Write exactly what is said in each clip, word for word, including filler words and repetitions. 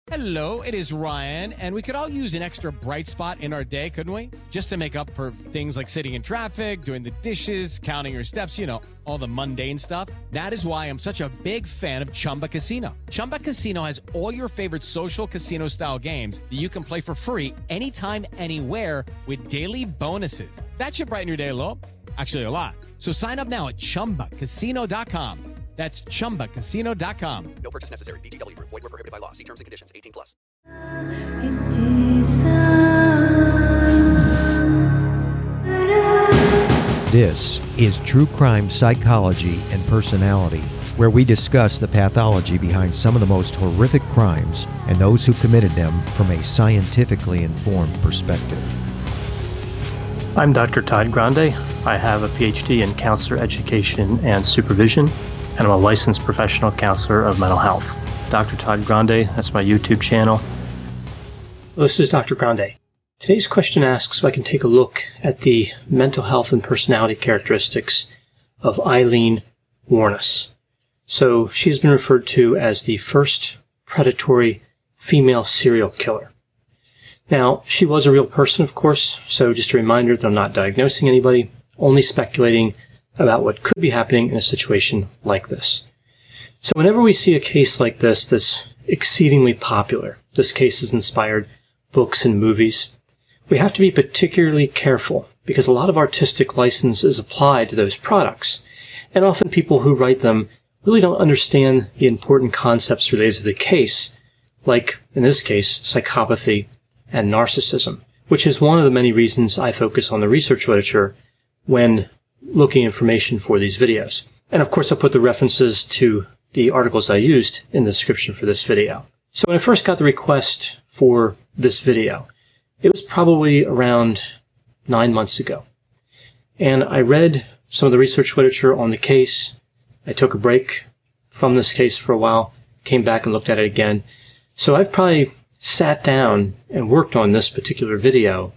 Hello, it is Ryan, and we could all use an extra bright spot in our day, couldn't we? Just to make up for things like sitting in traffic, doing the dishes, counting your steps, you know, all the mundane stuff. That is why I'm such a big fan of Chumba Casino. Chumba Casino has all your favorite social casino-style games that you can play for free anytime, anywhere with daily bonuses. That should brighten your day a little. Actually, a lot. So sign up now at chumba casino dot com. That's chumba casino dot com. No purchase necessary. V G W Group. Void where prohibited by law. See terms and conditions. eighteen plus. This is True Crime Psychology and Personality, where we discuss the pathology behind some of the most horrific crimes and those who committed them from a scientifically informed perspective. I'm Doctor Todd Grande. I have a P H D in counselor education and supervision, and I'm a licensed professional counselor of mental health. Doctor Todd Grande, that's my YouTube channel. This is Doctor Grande. Today's question asks if I can take a look at the mental health and personality characteristics of Aileen Wuornos. So she's been referred to as the first predatory female serial killer. Now, she was a real person, of course, so just a reminder that I'm not diagnosing anybody, only speculating about what could be happening in a situation like this. So whenever we see a case like this that's exceedingly popular, this case has inspired books and movies, we have to be particularly careful because a lot of artistic license is applied to those products, and often people who write them really don't understand the important concepts related to the case, like, in this case, psychopathy and narcissism, which is one of the many reasons I focus on the research literature when looking information for these videos. And of course, I'll put the references to the articles I used in the description for this video. So when I first got the request for this video, it was probably around nine months ago. And I read some of the research literature on the case. I took a break from this case for a while, came back and looked at it again. So I've probably sat down and worked on this particular video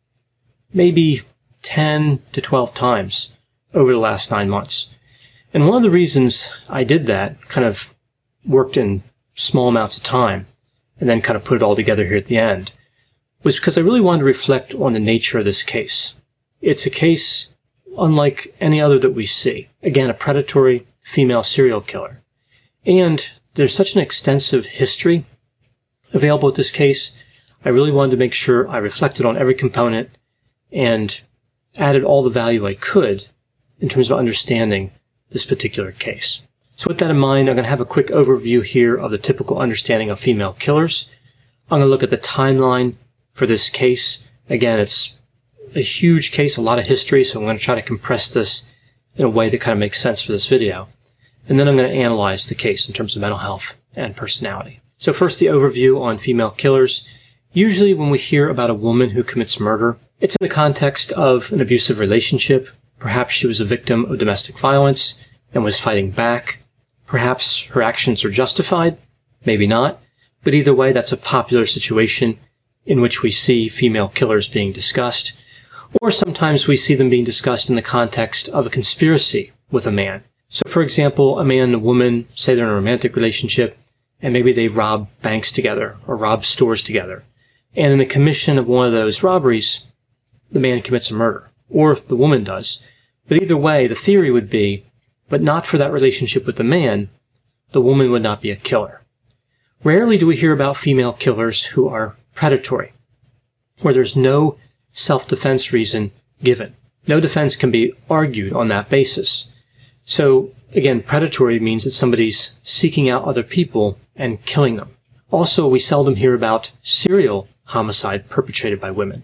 maybe ten to twelve times over the last nine months. And one of the reasons I did that, kind of worked in small amounts of time, and then kind of put it all together here at the end, was because I really wanted to reflect on the nature of this case. It's a case unlike any other that we see. Again, a predatory female serial killer. And there's such an extensive history available with this case, I really wanted to make sure I reflected on every component and added all the value I could in terms of understanding this particular case. So with that in mind, I'm going to have a quick overview here of the typical understanding of female killers. I'm going to look at the timeline for this case. Again, it's a huge case, a lot of history, so I'm going to try to compress this in a way that kind of makes sense for this video. And then I'm going to analyze the case in terms of mental health and personality. So first, the overview on female killers. Usually when we hear about a woman who commits murder, it's in the context of an abusive relationship. Perhaps she was a victim of domestic violence and was fighting back. Perhaps her actions are justified, maybe not. But either way, that's a popular situation in which we see female killers being discussed. Or sometimes we see them being discussed in the context of a conspiracy with a man. So for example, a man and a woman, say they're in a romantic relationship, and maybe they rob banks together or rob stores together. And in the commission of one of those robberies, the man commits a murder, or the woman does. But either way, the theory would be, but not for that relationship with the man, the woman would not be a killer. Rarely do we hear about female killers who are predatory, where there's no self-defense reason given. No defense can be argued on that basis. So, again, predatory means that somebody's seeking out other people and killing them. Also, we seldom hear about serial homicide perpetrated by women.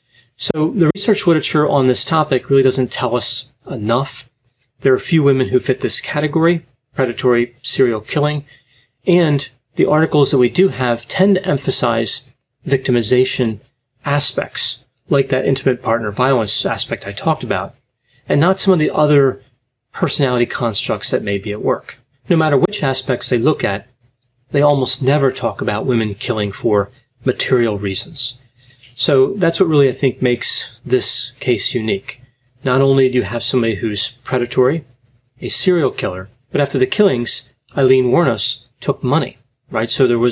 So the research literature on this topic really doesn't tell us enough. There are a few women who fit this category, predatory serial killing, and the articles that we do have tend to emphasize victimization aspects, like that intimate partner violence aspect I talked about, and not some of the other personality constructs that may be at work. No matter which aspects they look at, they almost never talk about women killing for material reasons. So that's what really I think makes this case unique. Not only do you have somebody who's predatory, a serial killer, but after the killings, Aileen Wuornos took money, right? So there was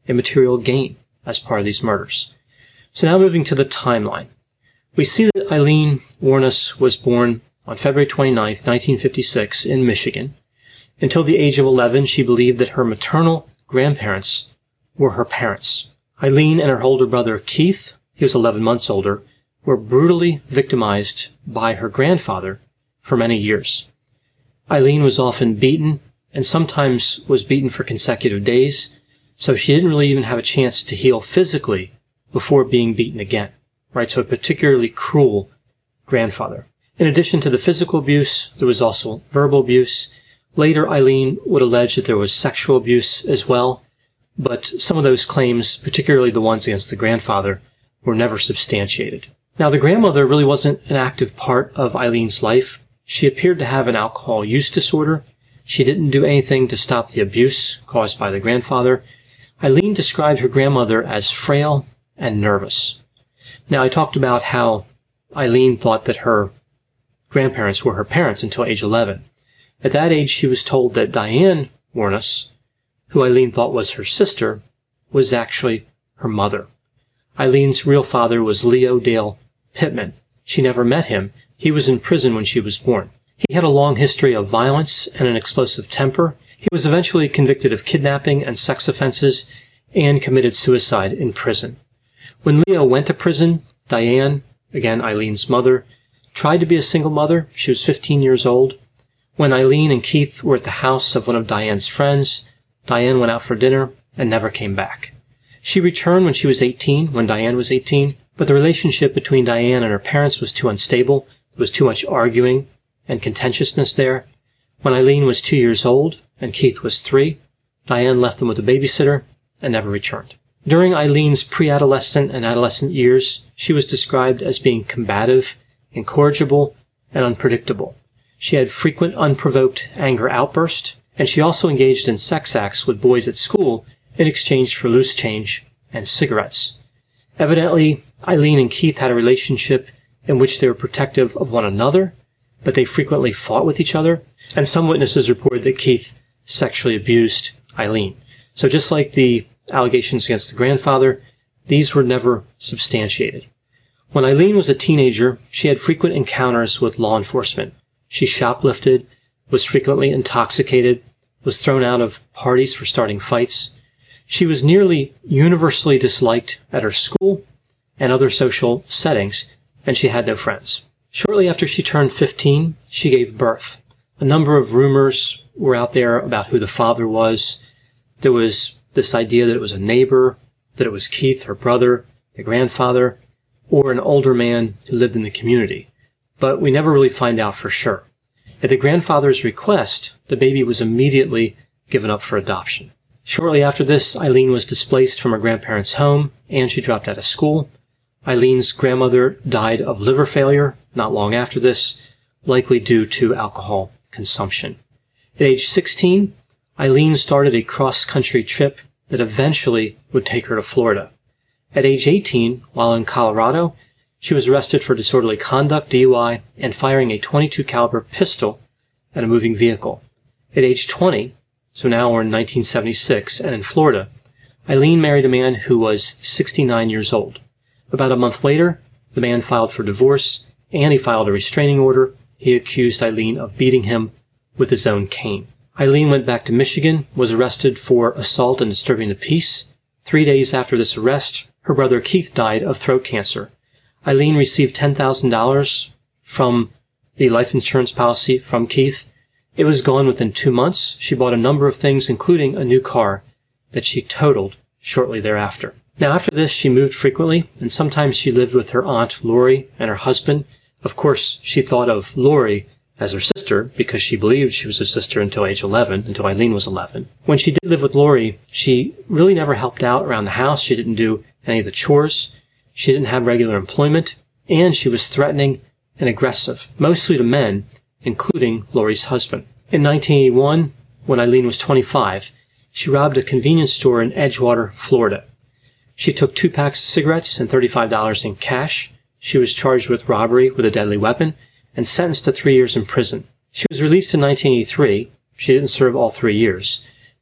a material gain as part of these murders. So now moving to the timeline. We see that Eileen Wuornos was born on February twenty-ninth, nineteen fifty-six in Michigan. Until the age of eleven, she believed that her maternal grandparents were her parents. Eileen and her older brother Keith, he was eleven months older, were brutally victimized by her grandfather for many years. Eileen was often beaten and sometimes was beaten for consecutive days, so she didn't really even have a chance to heal physically before being beaten again. Right, so a particularly cruel grandfather. In addition to the physical abuse, there was also verbal abuse. Later, Eileen would allege that there was sexual abuse as well, but some of those claims, particularly the ones against the grandfather, were never substantiated. Now, the grandmother really wasn't an active part of Eileen's life. She appeared to have an alcohol use disorder. She didn't do anything to stop the abuse caused by the grandfather. Eileen described her grandmother as frail and nervous. Now, I talked about how Eileen thought that her grandparents were her parents until age eleven. At that age, she was told that Diane Wuornos, who Eileen thought was her sister, was actually her mother. Eileen's real father was Leo Dale Pittman. She never met him. He was in prison when she was born. He had a long history of violence and an explosive temper. He was eventually convicted of kidnapping and sex offenses and committed suicide in prison. When Leo went to prison, Diane, again Eileen's mother, tried to be a single mother. She was fifteen years old. When Eileen and Keith were at the house of one of Diane's friends, Diane went out for dinner and never came back. She returned when she was eighteen, when Diane was eighteen, but the relationship between Diane and her parents was too unstable. There was too much arguing and contentiousness there. When Eileen was two years old and Keith was three, Diane left them with a babysitter and never returned. During Eileen's pre-adolescent and adolescent years, she was described as being combative, incorrigible, and unpredictable. She had frequent unprovoked anger outbursts, and she also engaged in sex acts with boys at school in exchange for loose change and cigarettes. Evidently, Eileen and Keith had a relationship in which they were protective of one another, but they frequently fought with each other, and some witnesses reported that Keith sexually abused Eileen. So just like the allegations against the grandfather, these were never substantiated. When Eileen was a teenager, she had frequent encounters with law enforcement. She shoplifted, was frequently intoxicated, was thrown out of parties for starting fights. She was nearly universally disliked at her school and other social settings, and she had no friends. Shortly after she turned fifteen, she gave birth. A number of rumors were out there about who the father was. There was this idea that it was a neighbor, that it was Keith, her brother, the grandfather, or an older man who lived in the community. But we never really find out for sure. At the grandfather's request, the baby was immediately given up for adoption. Shortly after this, Eileen was displaced from her grandparents' home, and she dropped out of school. Eileen's grandmother died of liver failure not long after this, likely due to alcohol consumption. At age sixteen, Eileen started a cross-country trip that eventually would take her to Florida. At age eighteen, while in Colorado, she was arrested for disorderly conduct, D U I, and firing a twenty-two caliber pistol at a moving vehicle. At age twenty, so now we're in nineteen seventy-six, and in Florida, Eileen married a man who was sixty-nine years old. About a month later, the man filed for divorce, and he filed a restraining order. He accused Eileen of beating him with his own cane. Eileen went back to Michigan, was arrested for assault and disturbing the peace. Three days after this arrest, her brother Keith died of throat cancer. Eileen received ten thousand dollars from the life insurance policy from Keith. It was gone within two months. She bought a number of things, including a new car that she totaled shortly thereafter. Now, after this, she moved frequently, and sometimes she lived with her aunt, Lori, and her husband. Of course, she thought of Lori as her sister because she believed she was her sister until age eleven, until Eileen was eleven. When she did live with Lori, she really never helped out around the house. She didn't do any of the chores. She didn't have regular employment, and she was threatening and aggressive, mostly to men, including Lori's husband. In nineteen eighty-one, when Eileen was twenty-five, she robbed a convenience store in Edgewater, Florida. She took two packs of cigarettes and thirty-five dollars in cash. She was charged with robbery with a deadly weapon and sentenced to three years in prison. She was released in nineteen eighty-three. She didn't serve all three years.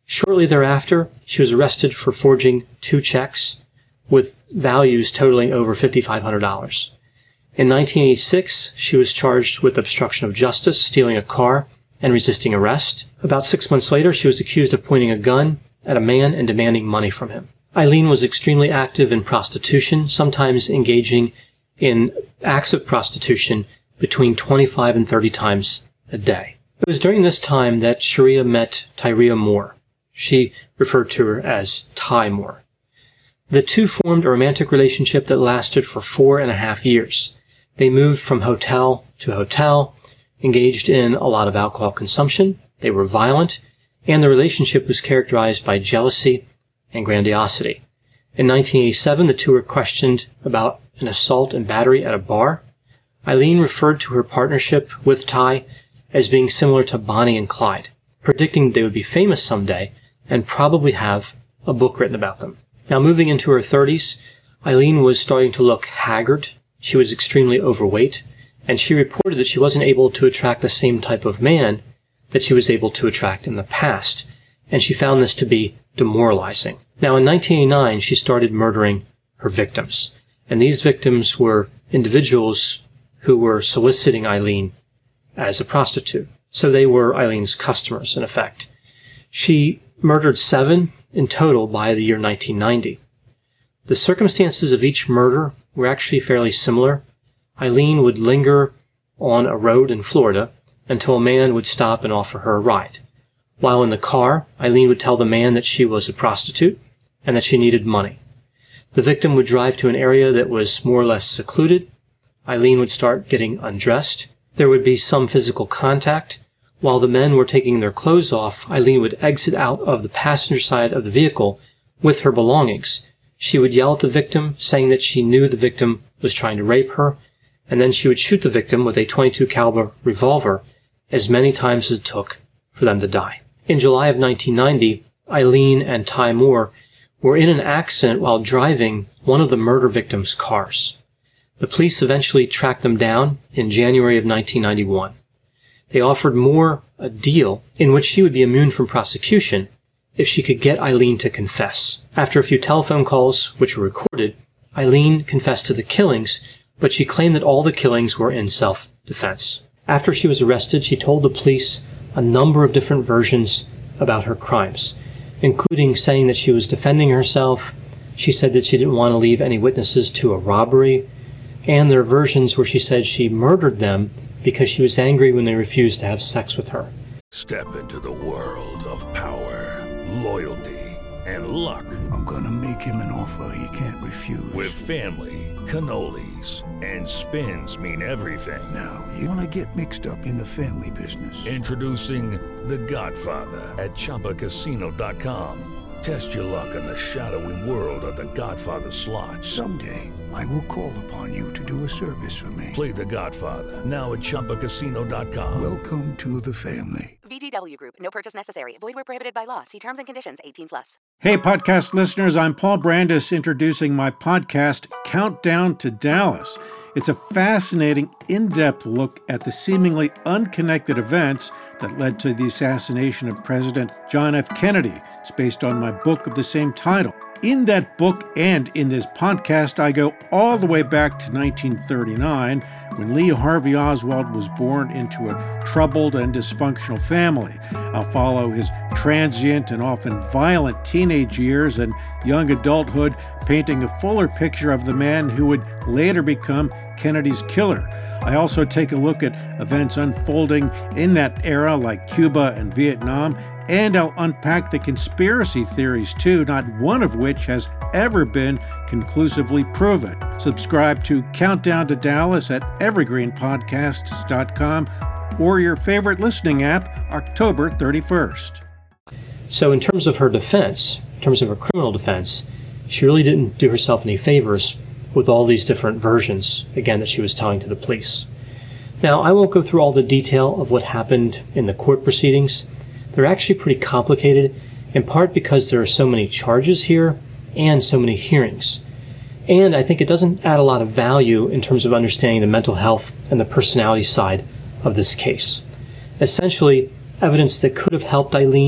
Shortly thereafter, she was arrested for forging two checks with values totaling over five thousand five hundred dollars. In nineteen eighty-six, she was charged with obstruction of justice, stealing a car, and resisting arrest. About six months later, she was accused of pointing a gun at a man and demanding money from him. Eileen was extremely active in prostitution, sometimes engaging in acts of prostitution between twenty-five and thirty times a day. It was during this time that Sharia met Tyria Moore. She referred to her as Ty Moore. The two formed a romantic relationship that lasted for four and a half years. They moved from hotel to hotel, engaged in a lot of alcohol consumption. They were violent, and the relationship was characterized by jealousy and grandiosity. In nineteen eighty-seven, the two were questioned about an assault and battery at a bar. Eileen referred to her partnership with Ty as being similar to Bonnie and Clyde, predicting they would be famous someday and probably have a book written about them. Now, moving into her thirties, Eileen was starting to look haggard. She was extremely overweight, and she reported that she wasn't able to attract the same type of man that she was able to attract in the past, and she found this to be demoralizing. Now, in nineteen eighty-nine, she started murdering her victims, and these victims were individuals who were soliciting Eileen as a prostitute. So they were Eileen's customers, in effect. She murdered seven in total by the year nineteen ninety. The circumstances of each murder were actually fairly similar. Eileen would linger on a road in Florida until a man would stop and offer her a ride. While in the car, Eileen would tell the man that she was a prostitute and that she needed money. The victim would drive to an area that was more or less secluded. Eileen would start getting undressed. There would be some physical contact. While the men were taking their clothes off, Eileen would exit out of the passenger side of the vehicle with her belongings. She would yell at the victim, saying that she knew the victim was trying to rape her, and then she would shoot the victim with a twenty-two caliber revolver as many times as it took for them to die. In July of nineteen ninety, Eileen and Ty Moore were in an accident while driving one of the murder victim's cars. The police eventually tracked them down in January of nineteen ninety-one. They offered Moore a deal in which she would be immune from prosecution if she could get Eileen to confess. After a few telephone calls, which were recorded, Eileen confessed to the killings, but she claimed that all the killings were in self-defense. After she was arrested, she told the police a number of different versions about her crimes, including saying that she was defending herself. She said that she didn't want to leave any witnesses to a robbery, and there are versions where she said she murdered them because she was angry when they refused to have sex with her. Step into the world of power, loyalty, and luck. I'm gonna make him an offer he can't refuse. With family, cannolis, and spins mean everything. Now, you wanna get mixed up in the family business. Introducing The Godfather at Chumba Casino dot com. Test your luck in the shadowy world of The Godfather slot. Someday, I will call upon you to do a service for me. Play The Godfather, now at Chumba Casino dot com. Welcome to the family. V G W Group. No purchase necessary. Void where prohibited by law. See terms and conditions. eighteen plus. Hey, podcast listeners. I'm Paul Brandis introducing my podcast, Countdown to Dallas. It's a fascinating, in-depth look at the seemingly unconnected events that led to the assassination of President John F. Kennedy. It's based on my book of the same title. In that book and in this podcast, I go all the way back to nineteen thirty-nine, when Lee Harvey Oswald was born into a troubled and dysfunctional family. I'll follow his transient and often violent teenage years and young adulthood, painting a fuller picture of the man who would later become Kennedy's killer. I also take a look at events unfolding in that era, like Cuba and Vietnam, and I'll unpack the conspiracy theories too, not one of which has ever been conclusively proven. Subscribe to Countdown to Dallas at evergreen podcasts dot com or your favorite listening app, October thirty-first. So in terms of her defense, in terms of her criminal defense, she really didn't do herself any favors with all these different versions, again, that she was telling to the police. Now, I won't go through all the detail of what happened in the court proceedings. They're actually pretty complicated, in part because there are so many charges here and so many hearings. And I think it doesn't add a lot of value in terms of understanding the mental health and the personality side of this case. Essentially, evidence that could have helped Eileen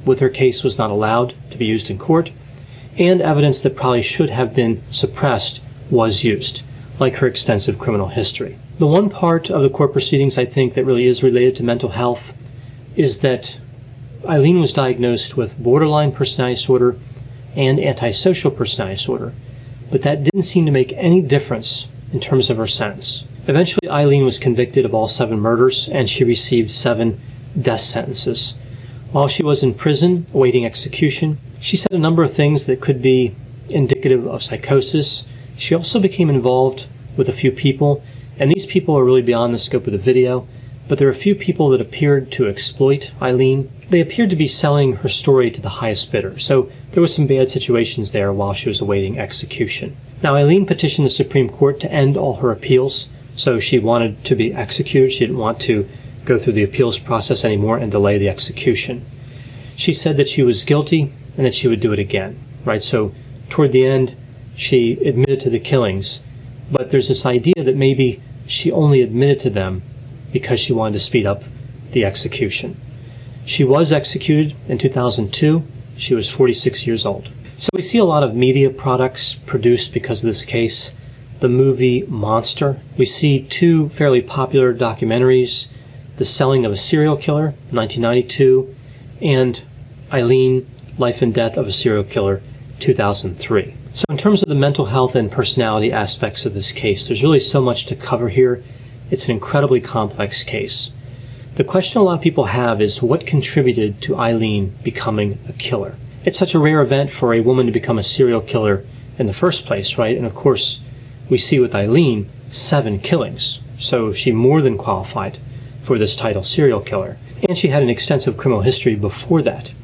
with her case was not allowed to be used in court, and evidence that probably should have been suppressed was used, like her extensive criminal history. The one part of the court proceedings I think that really is related to mental health is that Eileen was diagnosed with borderline personality disorder and antisocial personality disorder, but that didn't seem to make any difference in terms of her sentence. Eventually, Eileen was convicted of all seven murders, and she received seven death sentences. While she was in prison awaiting execution, she said a number of things that could be indicative of psychosis. She also became involved with a few people, and these people are really beyond the scope of the video, but there are a few people that appeared to exploit Eileen. They appeared to be selling her story to the highest bidder, so there was some bad situations there while she was awaiting execution. Now, Eileen petitioned the Supreme Court to end all her appeals, so she wanted to be executed. She didn't want to go through the appeals process anymore and delay the execution. She said that she was guilty and that she would do it again, right? So toward the end, she admitted to the killings, but there's this idea that maybe she only admitted to them because she wanted to speed up the execution. She was executed in two thousand two. She was forty-six years old. So we see a lot of media products produced because of this case. The movie Monster. We see two fairly popular documentaries, The Selling of a Serial Killer, nineteen ninety-two, and Eileen, Life and Death of a Serial Killer, two thousand three. So in terms of the mental health and personality aspects of this case, there's really so much to cover here. It's an incredibly complex case. The question a lot of people have is what contributed to Eileen becoming a killer? It's such a rare event for a woman to become a serial killer in the first place, right? And of course, we see with Eileen seven killings. So she more than qualified for this title, serial killer. And she had an extensive criminal history before that.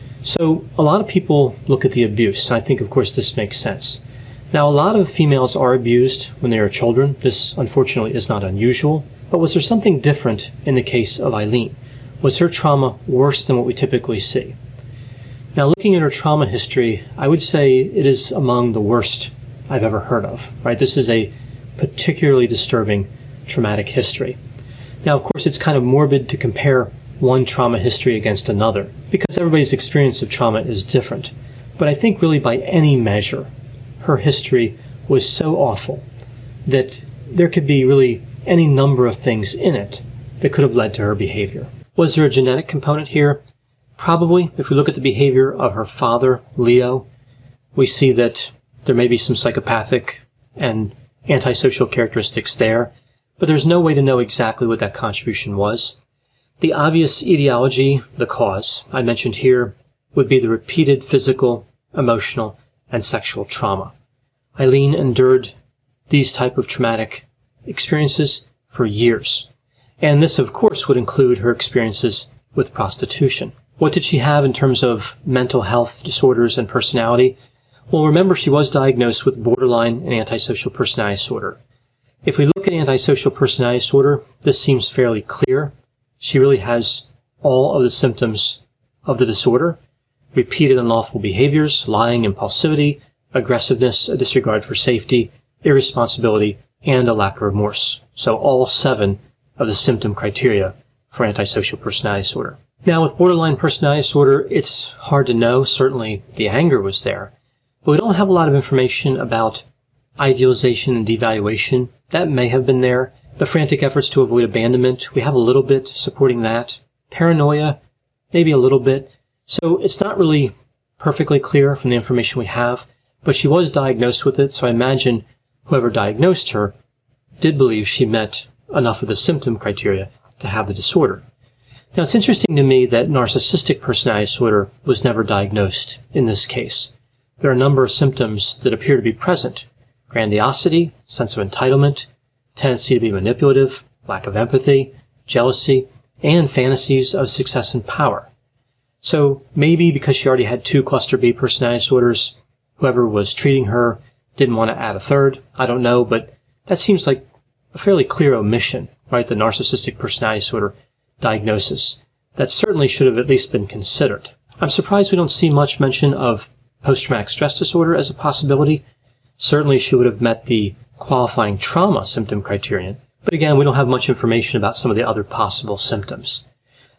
So a lot of people look at the abuse, and I think, of course, this makes sense. Now, a lot of females are abused when they are children. This, unfortunately, is not unusual. But was there something different in the case of Eileen? Was her trauma worse than what we typically see? Now, looking at her trauma history, I would say it is among the worst I've ever heard of, right? This is a particularly disturbing traumatic history. Now, of course, it's kind of morbid to compare one trauma history against another, because everybody's experience of trauma is different. But I think really by any measure, her history was so awful that there could be really any number of things in it that could have led to her behavior. Was there a genetic component here? Probably. If we look at the behavior of her father, Leo, we see that there may be some psychopathic and antisocial characteristics there, but there's no way to know exactly what that contribution was. The obvious etiology, the cause, I mentioned here, would be the repeated physical, emotional, and sexual trauma. Eileen endured these type of traumatic experiences for years. And this, of course, would include her experiences with prostitution. What did she have in terms of mental health disorders and personality? Well, remember, she was diagnosed with borderline and antisocial personality disorder. If we look at antisocial personality disorder, this seems fairly clear. She really has all of the symptoms of the disorder: repeated unlawful behaviors, lying, impulsivity, aggressiveness, a disregard for safety, irresponsibility, and a lack of remorse. So all seven of the symptom criteria for antisocial personality disorder. Now, with borderline personality disorder, it's hard to know. Certainly the anger was there, but we don't have a lot of information about idealization and devaluation. That may have been there. The frantic efforts to avoid abandonment, we have a little bit supporting that. Paranoia, maybe a little bit. So it's not really perfectly clear from the information we have, but she was diagnosed with it, so I imagine whoever diagnosed her did believe she met enough of the symptom criteria to have the disorder. Now, it's interesting to me that narcissistic personality disorder was never diagnosed in this case. There are a number of symptoms that appear to be present: grandiosity, sense of entitlement, tendency to be manipulative, lack of empathy, jealousy, and fantasies of success and power. So maybe because she already had two cluster B personality disorders, whoever was treating her didn't want to add a third. I don't know, but that seems like a fairly clear omission, right? The narcissistic personality disorder diagnosis. That certainly should have at least been considered. I'm surprised we don't see much mention of post-traumatic stress disorder as a possibility. Certainly she would have met the qualifying trauma symptom criterion. But again, we don't have much information about some of the other possible symptoms.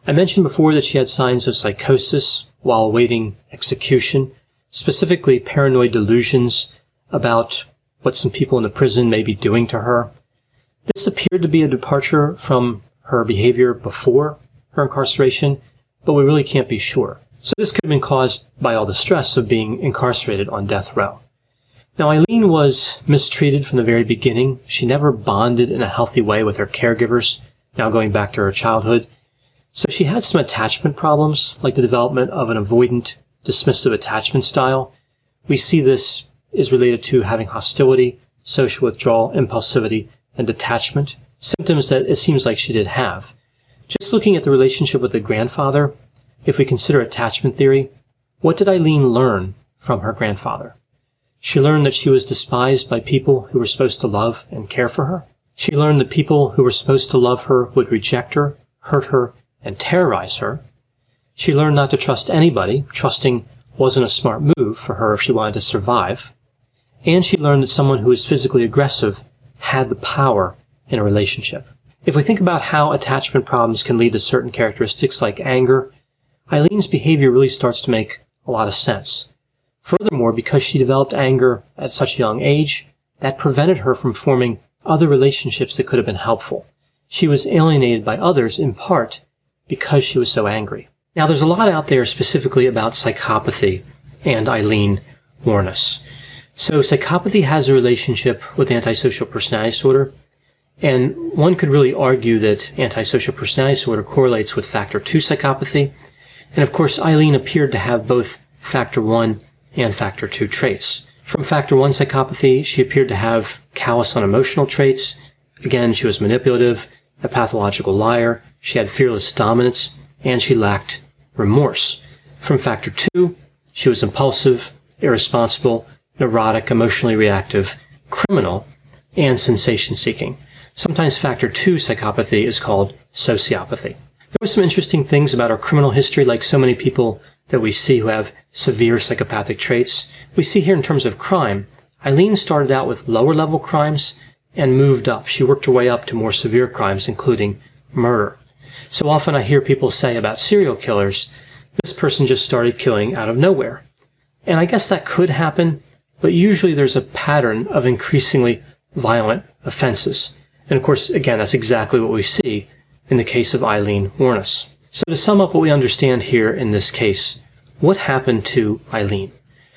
I mentioned before that she had signs of psychosis while awaiting execution, specifically paranoid delusions about what some people in the prison may be doing to her. This appeared to be a departure from her behavior before her incarceration, but we really can't be sure. So this could have been caused by all the stress of being incarcerated on death row. Now, Eileen was mistreated from the very beginning. She never bonded in a healthy way with her caregivers, now going back to her childhood. So she had some attachment problems, like the development of an avoidant, dismissive attachment style. We see this is related to having hostility, social withdrawal, impulsivity, and detachment, symptoms that it seems like she did have. Just looking at the relationship with the grandfather, if we consider attachment theory, what did Eileen learn from her grandfather? She learned that she was despised by people who were supposed to love and care for her. She learned that people who were supposed to love her would reject her, hurt her, and terrorize her. She learned not to trust anybody. Trusting wasn't a smart move for her if she wanted to survive. And she learned that someone who was physically aggressive had the power in a relationship. If we think about how attachment problems can lead to certain characteristics like anger, Eileen's behavior really starts to make a lot of sense. Furthermore, because she developed anger at such a young age, that prevented her from forming other relationships that could have been helpful. She was alienated by others in part because she was so angry. Now, there's a lot out there specifically about psychopathy and Eileen Wuornos. So psychopathy has a relationship with antisocial personality disorder, and one could really argue that antisocial personality disorder correlates with factor two psychopathy. And of course, Eileen appeared to have both factor one and factor two traits. From factor one psychopathy, she appeared to have callous unemotional traits. Again, she was manipulative, a pathological liar, she had fearless dominance, and she lacked remorse. From factor two, she was impulsive, irresponsible, neurotic, emotionally reactive, criminal, and sensation-seeking. Sometimes factor two psychopathy is called sociopathy. There were some interesting things about her criminal history, like so many people that we see who have severe psychopathic traits. We see here in terms of crime, Eileen started out with lower-level crimes and moved up. She worked her way up to more severe crimes, including murder. So often I hear people say about serial killers, this person just started killing out of nowhere. And I guess that could happen, but usually there's a pattern of increasingly violent offenses. And of course, again, that's exactly what we see in the case of Eileen Wuornos. So to sum up what we understand here in this case, what happened to Eileen?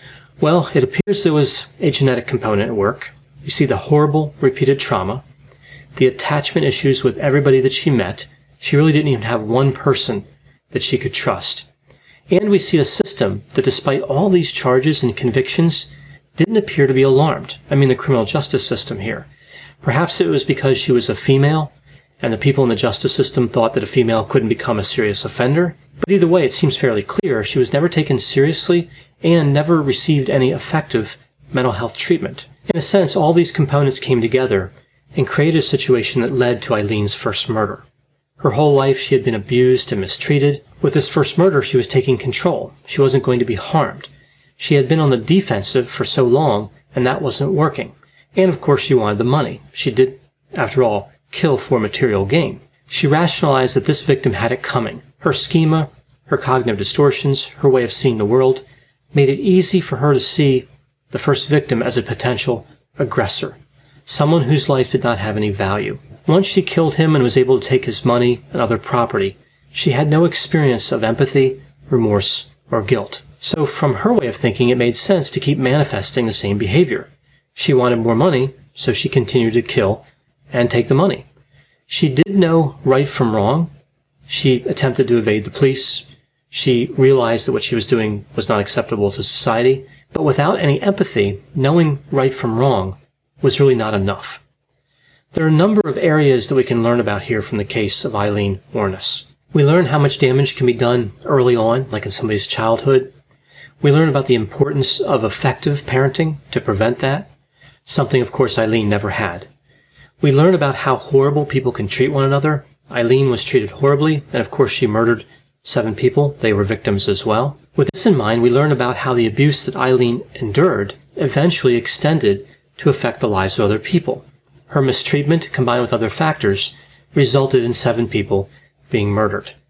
Well, it appears there was a genetic component at work. You see the horrible repeated trauma, the attachment issues with everybody that she met. She really didn't even have one person that she could trust. And we see a system that, despite all these charges and convictions, didn't appear to be alarmed. I mean the criminal justice system here. Perhaps it was because she was a female, and the people in the justice system thought that a female couldn't become a serious offender. But either way, it seems fairly clear she was never taken seriously and never received any effective mental health treatment. In a sense, all these components came together and created a situation that led to Eileen's first murder. Her whole life she had been abused and mistreated. With this first murder, she was taking control. She wasn't going to be harmed. She had been on the defensive for so long, and that wasn't working. And of course, she wanted the money. She did, after all, kill for material gain. She rationalized that this victim had it coming. Her schema, her cognitive distortions, her way of seeing the world, made it easy for her to see the first victim as a potential aggressor, someone whose life did not have any value. Once she killed him and was able to take his money and other property, she had no experience of empathy, remorse, or guilt. So from her way of thinking, it made sense to keep manifesting the same behavior. She wanted more money, so she continued to kill and take the money. She did know right from wrong. She attempted to evade the police. She realized that what she was doing was not acceptable to society. But without any empathy, knowing right from wrong was really not enough. There are a number of areas that we can learn about here from the case of Eileen Wuornos. We learn how much damage can be done early on, like in somebody's childhood. We learn about the importance of effective parenting to prevent that, something, of course, Eileen never had. We learn about how horrible people can treat one another. Eileen was treated horribly, and of course she murdered seven people. They were victims as well. With this in mind, we learn about how the abuse that Eileen endured eventually extended to affect the lives of other people. Her mistreatment, combined with other factors, resulted in seven people being murdered.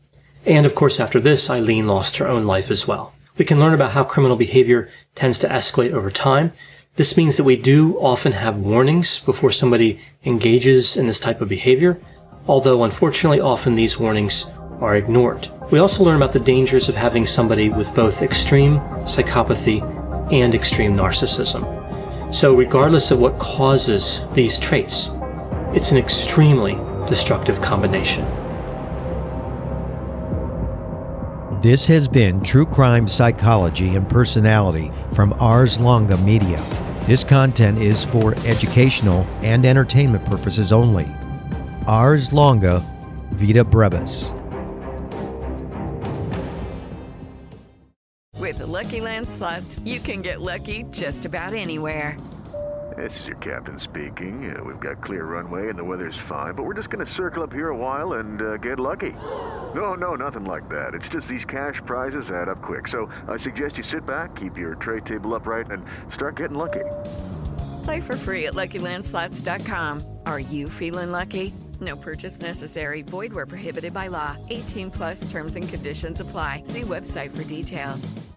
And of course, after this, Eileen lost her own life as well. We can learn about how criminal behavior tends to escalate over time. This means that we do often have warnings before somebody engages in this type of behavior, although unfortunately often these warnings are ignored. We also learn about the dangers of having somebody with both extreme psychopathy and extreme narcissism. So regardless of what causes these traits, it's an extremely destructive combination. This has been True Crime Psychology and Personality from Ars Longa Media. This content is for educational and entertainment purposes only. Ars Longa, Vita Brevis. With the Lucky Land Slots, you can get lucky just about anywhere. This is your captain speaking. Uh, we've got clear runway and the weather's fine, but we're just going to circle up here a while and uh, get lucky. No, no, nothing like that. It's just these cash prizes add up quick. So I suggest you sit back, keep your tray table upright, and start getting lucky. Play for free at Lucky Land Slots dot com. Are you feeling lucky? No purchase necessary. Void where prohibited by law. eighteen plus terms and conditions apply. See website for details.